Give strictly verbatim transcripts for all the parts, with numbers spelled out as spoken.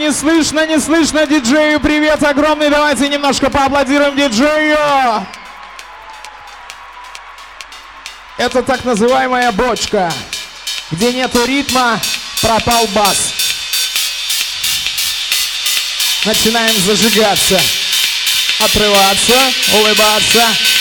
не слышно, не слышно диджею. Привет огромный, давайте немножко поаплодируем диджею. Это так называемая бочка, где нету ритма, пропал бас. Начинаем зажигаться, отрываться, улыбаться.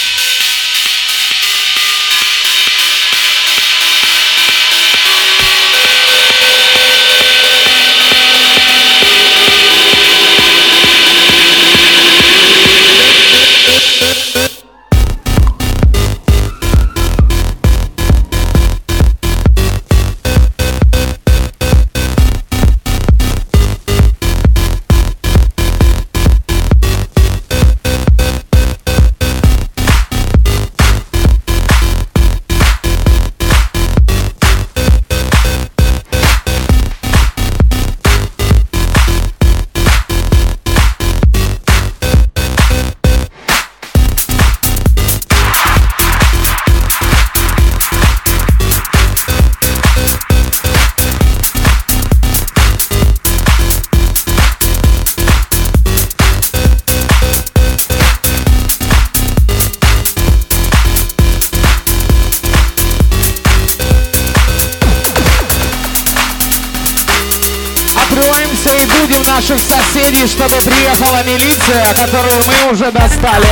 И будем наших соседей, чтобы приехала милиция, которую мы уже достали.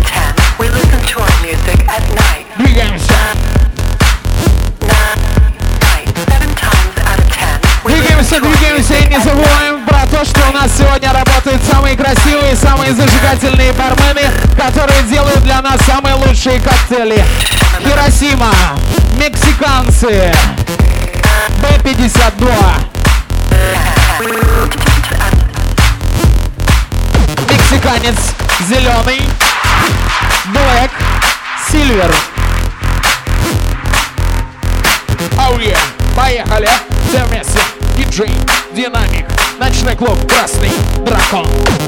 Двигаемся. Двигаемся, двигаемся и не забываем про то, что у нас сегодня работают самые красивые, самые зажигательные бармены, которые делают для нас самые лучшие коктейли. Хиросима, мексиканцы, бэ пятьдесят два. Мексиканец зеленый, Black, Silver. Оу, oh yeah. Поехали, все вместе. Диджей, динамик, ночной клуб Красный Дракон.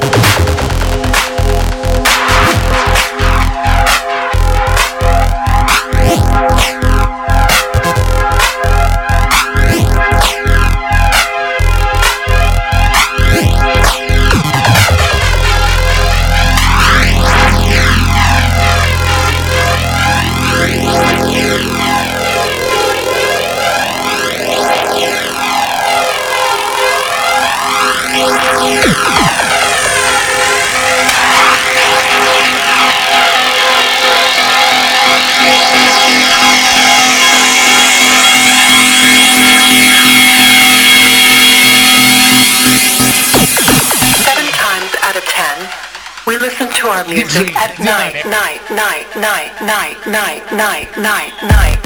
We listen to our music at night, night, night, night, night, night, night, night, night.